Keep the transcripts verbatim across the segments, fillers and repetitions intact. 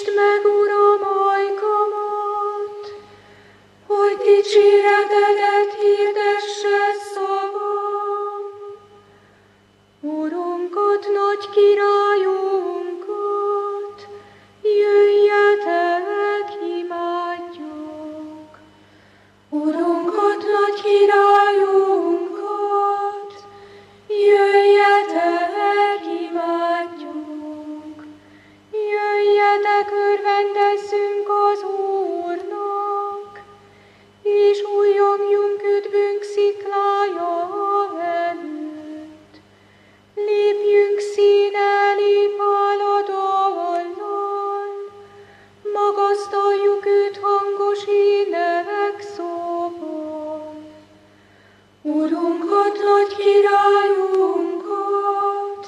Nyisd meg, Uram, ajkamat, hogy dicséretedet hirdesse szavam. Urunkat, nagy királyunkat, jöjjetek, imádjuk. Urunkat, nagy királyunkat, jöjjetek, imádjuk. Jöjjetek, örvendezzünk az Úrnak, és újjongjunk üdvünk sziklája előtt. Lépjünk színelni páladallal, magasztaljuk őt hangos ének szóval. Urunkat, nagy királyunkat,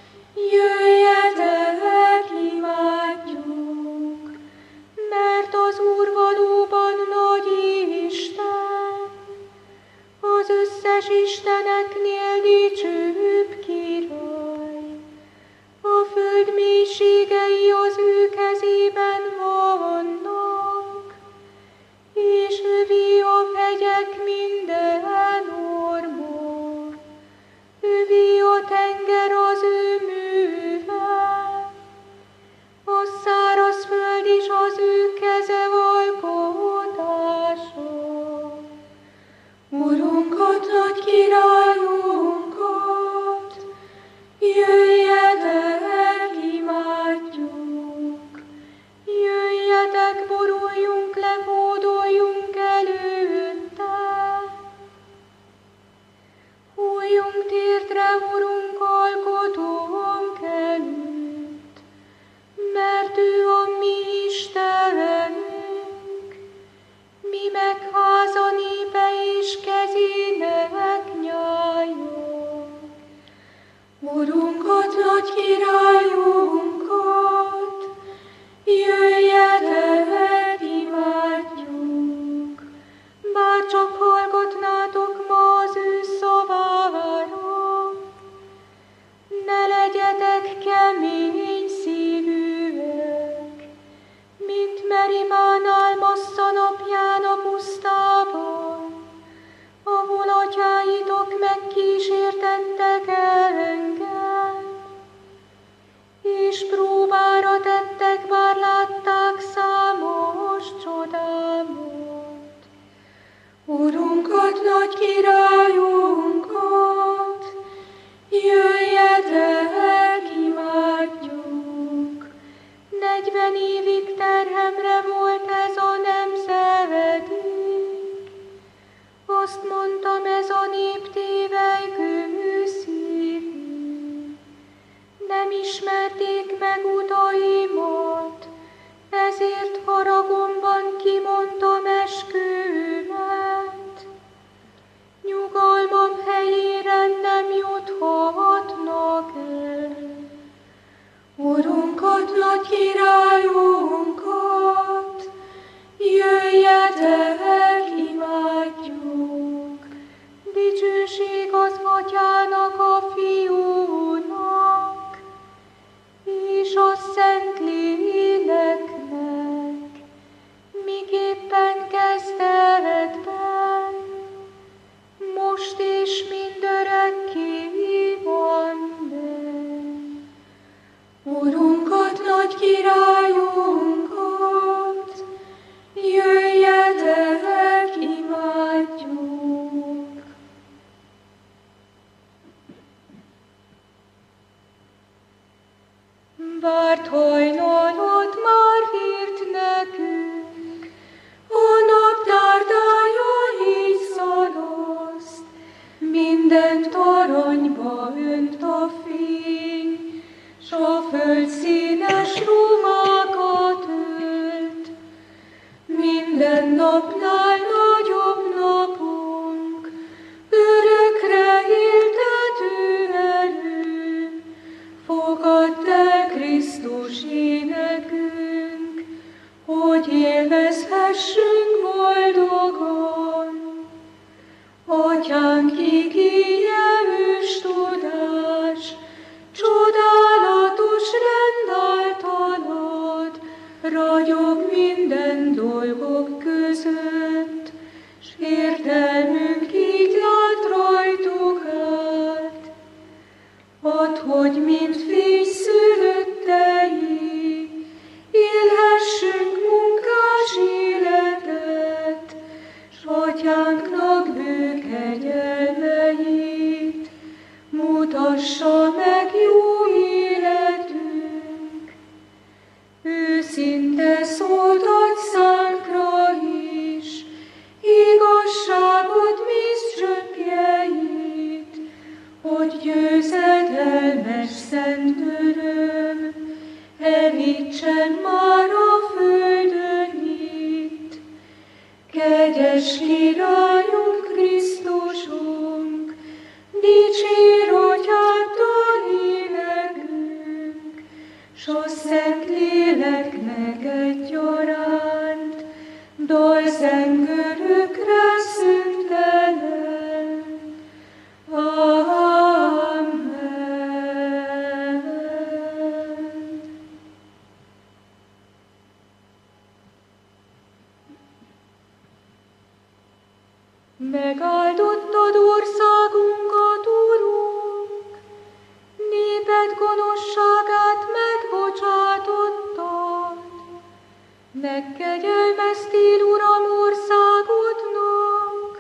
jöjjetek, imádjuk, mert az Úr valóban nagy Isten, az összes isteneknél dicsőbb király. A föld mélységei az ő kezében vannak, és övé a hegyek minden orma. Övé a tenger az ő műve, a száraz föld is az ő keze alkotása. Urunkat, nagy királyunkat, jöjjetek, imádjuk. Jöjjetek, boruljunk le, hódoljunk előtte. Hújjunk térdre, Urunk, alkotónk előtt, mert ő a mi Istenünk, mi meg háza népe és kezének nyája. Urunkat, nagy királyunkat, jöjjetek, imádjuk. Bárcsak hallgatnátok ma az ő szavára, ne legyetek kemény szívűek, mint Meribán Massza napján a pusztában, ahol atyáitok megkísértettek engem, és próbára tettek, bár látták számos csodámat. Urunkat, nagy királyunkat, jöjjetek, imádjuk. Negyven évig terhemre volt ez a nemzedék, azt mondtam, ez a nép tévelygő szívű. Nem ismerték meg utaimat, ezért haragomban kimondtam eskümet. Nyugalmam helyére nem juthatnak el. Urunkat, nagy királyunkat, jöjjetek, imádjuk. Dicsőség az Atyának, a Fiúnak, és a Szent Léleknek, miképpen kezdetben, most és mindörökké van. Urunkat, nagy királyunkat, jöjjetek, imádjuk. Várt hajnalot már hírt nekünk, a naptárdája így szadaszt, mindent aranyba önt a fény, s a föld színes ruhákat ölt. Minden napnál nagyobb napunk, örökre éltető erő, fogadd el Krisztus énekünk, hogy élvezhessünk boldogan. Atyánk igéje ős tudás, csodálatos rend általad, Megáldottad országunkat, Urunk, néped gonoszságát megbocsátottad. Megkegyelmeztél, Uram, országodnak,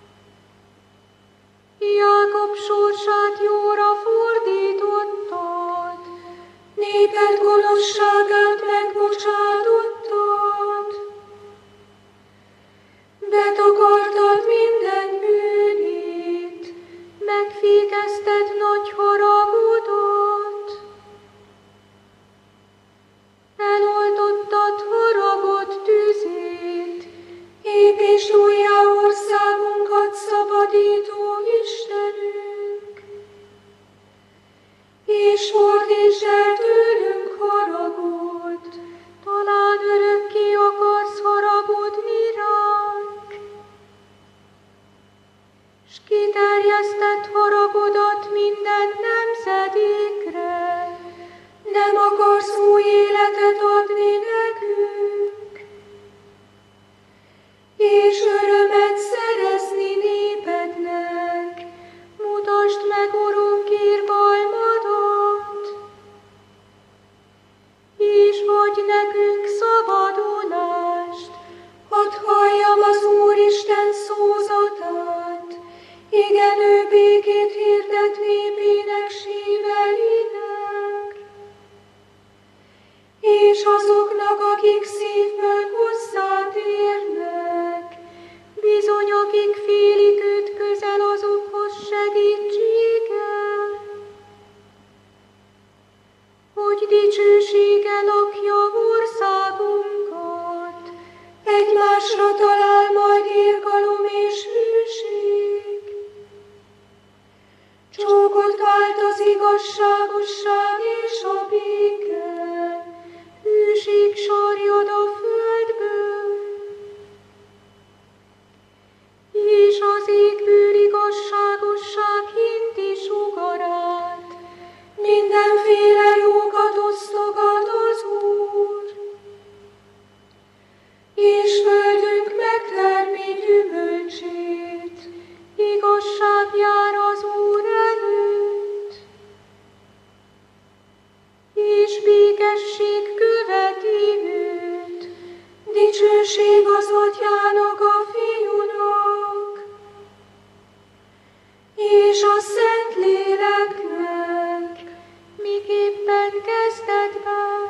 Jákob sorsát jóra fordítottad, néped gonoszságát megbocsátottad. Betakartad minden bűnét, megfékezted nagy haragodat. Eloltottad haragod tüzét, ép és újjá országunkat szabadító Istenünk. És fordítsd el tőlünk haragod, talán örökké akarsz haragudni ránk. S kiterjesztett haragodat minden nemzedékre, nem akarsz új életet adni nekünk, és örömet szerezni népednek. Mutasd meg, Urunk, irgalmadat, és adj nekünk szabadulást. Hadd halljam az Úristen szózatát, igen, ő békét hirdet népének sívelének, és azoknak, akik szívből hozzátérnek, bizony, akik félik őt, közel azokhoz segítsége, hogy dicsősége lakja országunkat, egymásra talál majd irgalom és hűség. Csókot vált az igazságosság és a béke, hűség sarjad a földből, és az égből igazságosság hinti sugarát, mindenféle jókat osztogat az Úr, és földünk megtermi gyümölcsét, igazság jár az Úr előtt, és békesség követi őt, dicsőség az Atyának, a Fiúnak, és a Szentléleknek, miképpen kezdetben,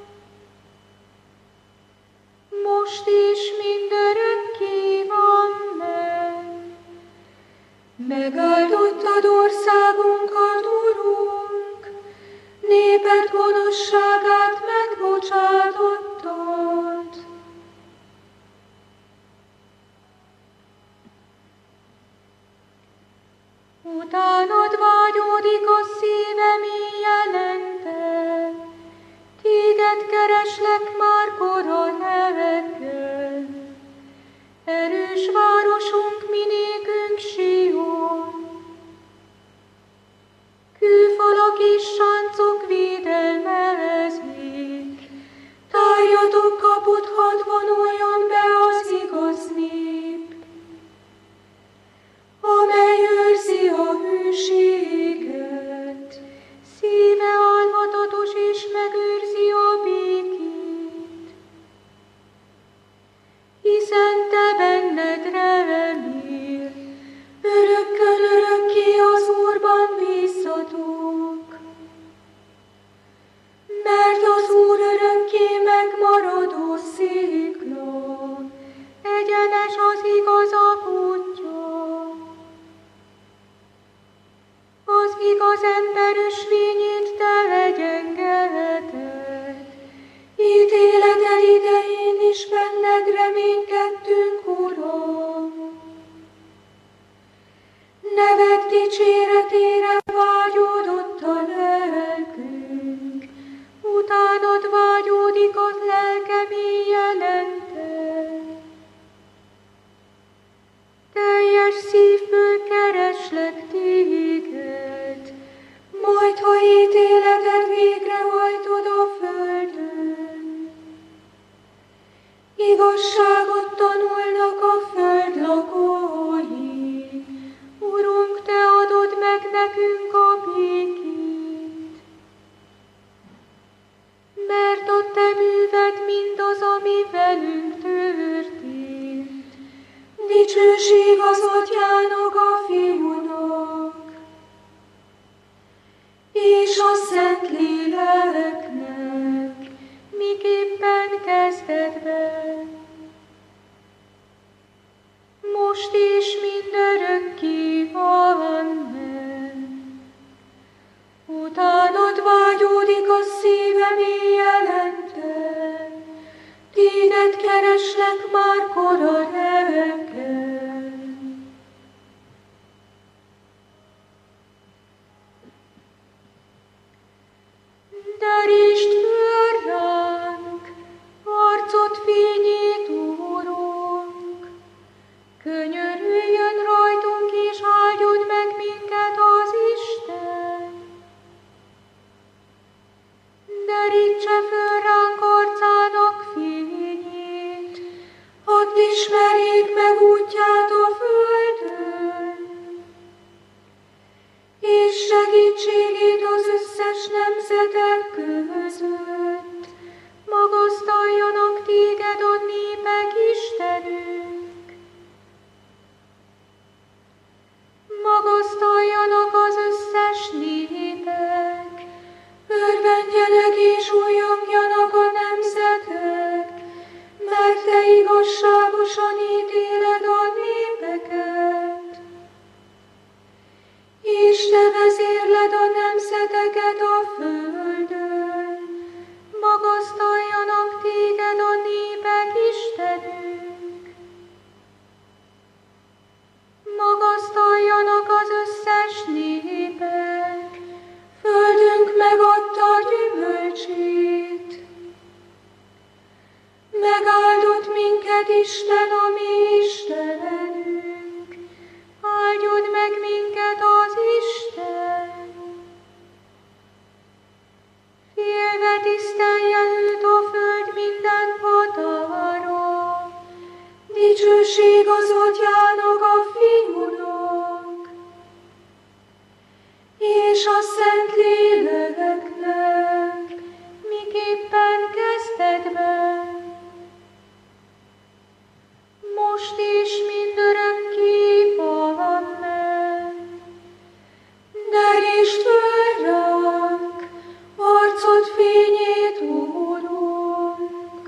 most is mindörökké. Amen. Megáldottad országunkat, Urunk, néped gonoszságát megbocsátottad. Utánad vágyódik a szívem éjjelente, téged kereslek már kora reggel. Erős városunk, minékünk Sion, kőfalak és sáncok védelmezik. Tárjatok kaput, hadd vonuljon be az igaz nép, amely őrzi a hűséget, szíve álhatatos és megőrzi a békét. Hiszen te benned remél, örökkön örökké az Úrban bízzatok. Mert az Úr örökké megmaradó szikla, egyenes az igazak útja. Az igaz ember ösvényét te legyengedheted, ítéleted idején is benned reménykedtünk, Uram. Neved dicséretére vágyódott a lelkünk, utánad vágyódik az lelkem éjjelente. Teljes szívből kereslek téged, majd ha ítéleted végrehajtod a földön. Igazságot tanulnak a föld lakói, nekünk a békét. Mert a te műved mindaz, ami velünk történt. Dicsőség az Atyának, a Fiúnak, és a Szentléleknek, miképpen kezdetben, most is mindörökké. Amen. Utánad vágyódik a szívem éjjelente, téged kereslek már kora reggel. Derítsd föl ránk arcod fényét, Úrunk, könyörüljön rajtunk és áldjon meg minket az Isten. Derítse föl ránk arcának fényét, hadd ismerjék meg útját a földön, és segítségét az összes nemzetek között. Magasztaljanak téged a népek, Istenünk. Magasztaljanak az összes népek, örvendjenek és újjongjanak a nemzetek, mert te igazságosan ítéled a népeket, és te vezérled a nemzeteket a földön. Magasztaljanak téged a népek, Istenünk. Magasztaljanak az összes népek, földünk megadta gyümölcsét. Megáldott minket Isten, a mi Istenünk, áldjon meg minket az Isten. Félve tisztelje őt a föld minden határa, dicsőség az Atyának, a Fiúnak, és a Szentléleknek, miképpen kezdetben, most is mindörökké. Amen. Derítsd föl ránk arcod fényét, Úrunk.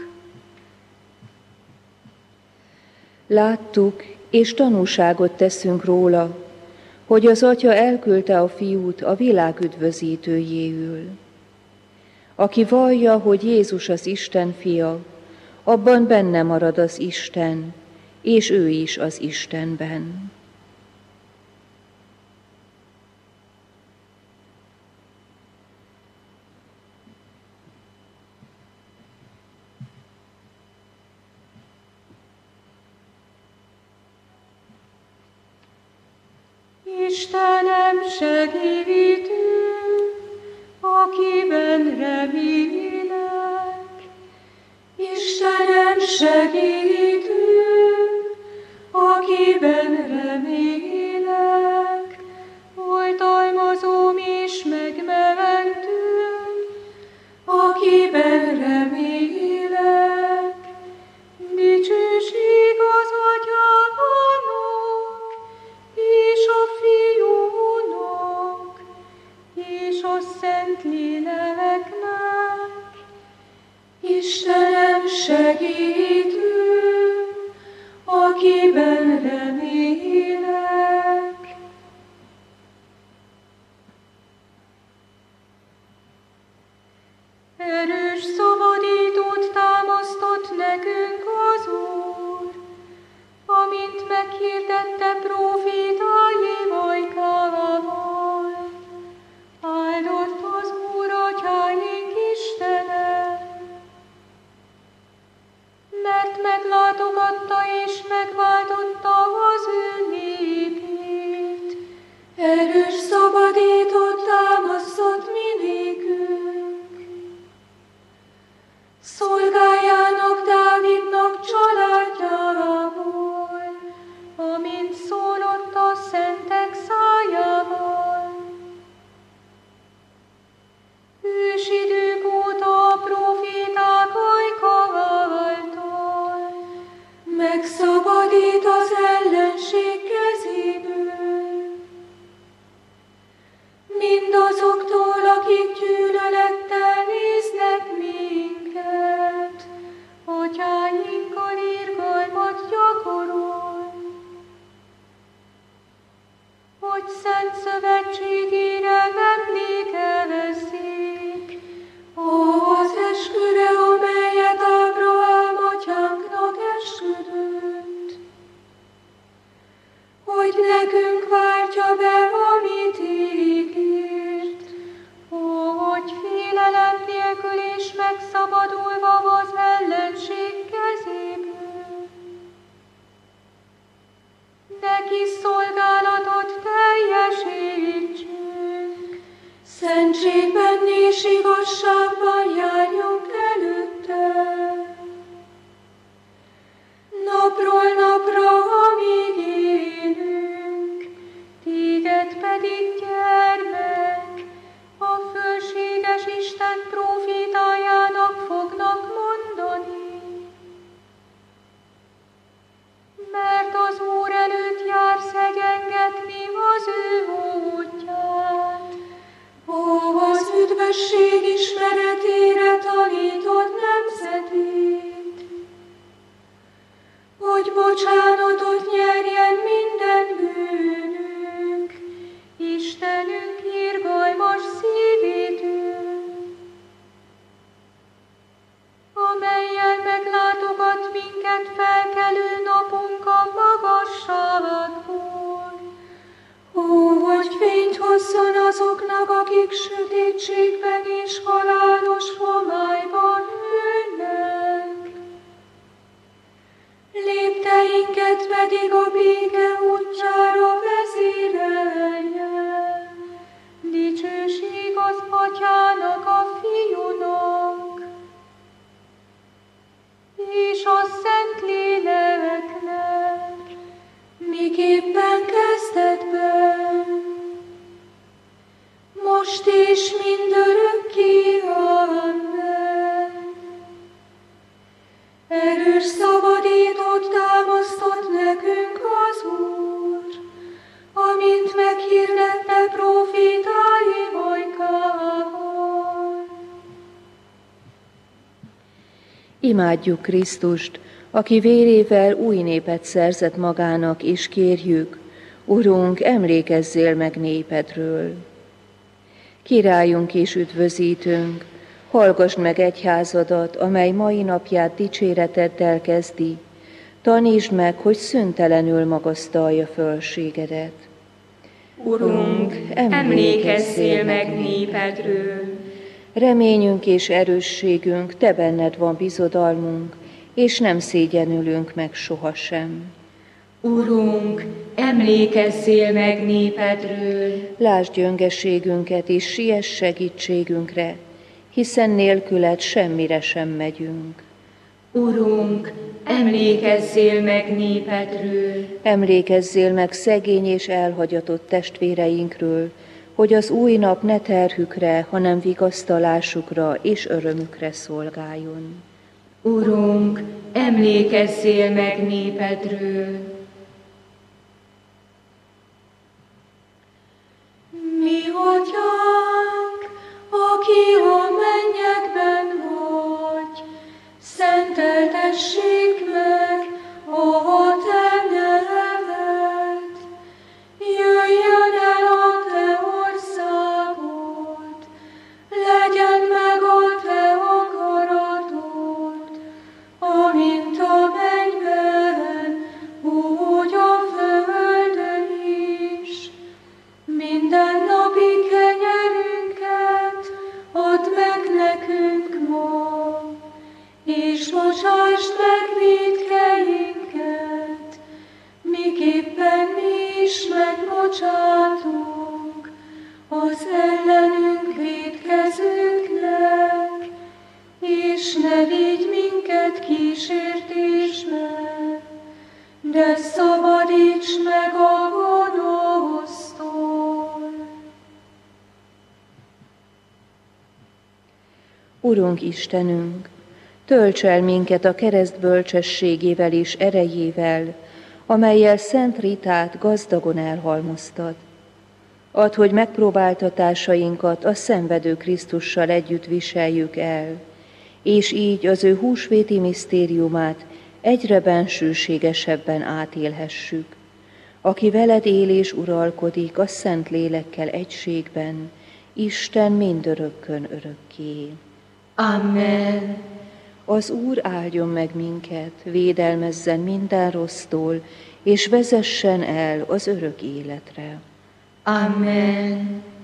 Láttuk, és tanúságot teszünk róla, hogy az Atya elküldte a Fiút a világ üdvözítőjéül. Aki vallja, hogy Jézus az Isten fia, abban benne marad az Isten, és ő is az Istenben. Istenem, segítő, akiben remélek. Istenem, segítő, akiben remélek. Oltalmazóm és megmentőm, akiben remélek. Dicsőség az Atyának, és a Fiúnak, és a Szentléleknek. Istenem, segítő, akiben remélek. Erős szabadítót támasztott nekünk az Úr, amint meghirdette prófétájéval Kálával. Áldott az Úr a szent szövetségére emlékezzék, az esküre, amelyet Ábrahám atyánknak esküdött, hogy nekünk váltja be, amit ígért, hogy félelem nélkül és megszabadulva az ellenség kezéből. Neki szolgálatot teljesítsünk, szentségben és igazságban járjunk előtte. Napról napra, amíg élünk, téged pedig, gyermek, a fölséges Isten prófétájának fognak mondani. Mert az Úr előtt jársz egyengetni az ő útját, ó, az üdvösség ismeretére tanítod nemzetét, hogy bocsánatot nyerjen minden bűnünk, Istenünk irgalmas szívétől, amellyel meglátogat minket felkelő napunk a magasságból. Ó, hogy fényt hozzon azoknak, akik sötétségben és halálos homályban ülnek. Lépteinket pedig a béke útjára vezérelje. Dicsőség az Atyának, a Fiúnak, és a Szentléleknek, miképpen kezdetben, most és mindörökké. Amen. Erős szabadítót támasztott nekünk az Úr, amint meghirdette prófétái ajkával. Imádjuk Krisztust, aki vérével új népet szerzett magának, és kérjük, Urunk, emlékezzél meg népedről. Királyunk és üdvözítőnk, hallgassd meg egyházadat, amely mai napját dicséreteddel kezdi, tanítsd meg, hogy szüntelenül magasztalja fölségedet. Urunk, emlékezzél meg népedről. Reményünk és erősségünk, te benned van bizodalmunk, és nem szégyenülünk meg sohasem. Urunk, emlékezzél meg népedről. Lásd gyöngeségünket, és siess segítségünkre, hiszen nélküled semmire sem megyünk. Urunk, emlékezzél meg népedről. Emlékezzél meg szegény és elhagyatott testvéreinkről, hogy az új nap ne terhükre, hanem vigasztalásukra és örömükre szolgáljon. Urunk, emlékezzél meg népedről. Mi Atyánk, aki a mennyekben vagy, szenteltessék meg a te neved. Jöjjön el a te országod, legyen meg a te akaratod, amint a mennyben, úgy a földön is. Mindennapi kenyerünket add meg nekünk ma, és bocsásd meg vétkeinket, miképpen mi is megbocsátunk az ellenünk vétkezőknek, és ne vigy minket kísértésbe, de szabadíts meg a gonosztól. Urunk Istenünk, tölts el minket a kereszt bölcsességével és erejével, amellyel Szent Ritát gazdagon elhalmoztad. Add, hogy megpróbáltatásainkat a szenvedő Krisztussal együtt viseljük el, és így az ő húsvéti misztériumát egyre bensőségesebben átélhessük. aki veled él és uralkodik a Szent Lélekkel egységben, Isten mindörökkön örökké. Amen. Az Úr áldjon meg minket, védelmezzen minden rossztól, és vezessen el az örök életre. Amen.